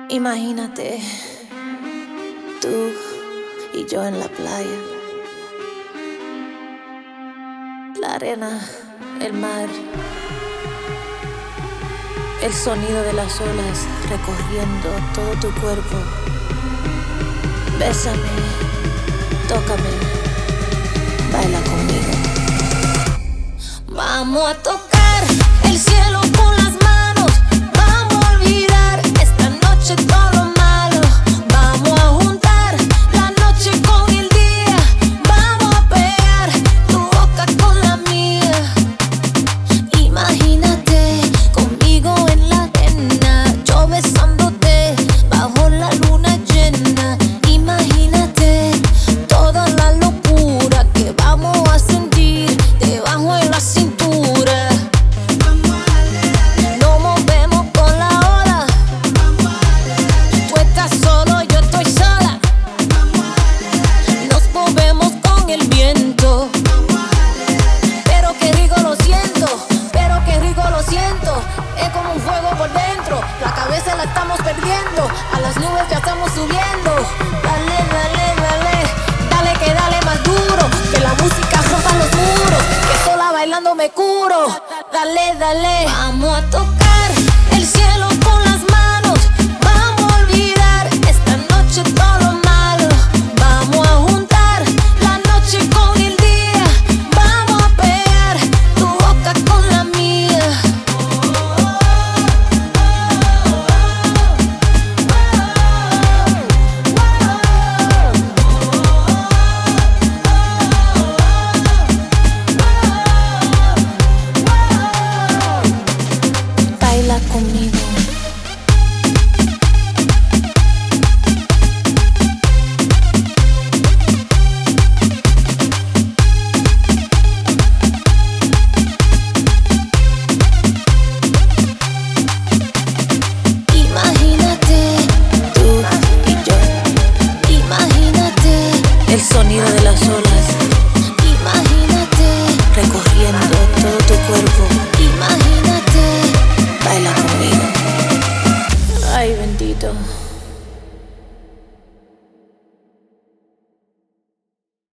Imagínate, tú y yo en la playa, la arena, el mar, el sonido de las olas recorriendo todo tu cuerpo. Bésame, tócame, baila conmigo. Vamos a tocar el cielo con las manos. Vamos a olvidar esta noche todo lo malo. Vamos a juntar la noche con el día. Vamos a pegar tu boca con la mía. Imagínate conmigo en la arena, yo besándote bajo la luna llena. Imagínate toda la locura que vamos a sentir debajo de la cintura. Nos movemos con la ola. Tú estás solo, yo estoy sola. Nos movemos con el viento. Pero qué rico lo siento, pero qué rico lo siento. Es como un fuego por dentro. La cabeza la estamos perdiendo. A las nubes ya estamos subiendo. Dale, dale, dale. Dale que dale más duro. Que la música rompa los muros. Que sola bailando me curo. Dale, dale. Vamos a tocar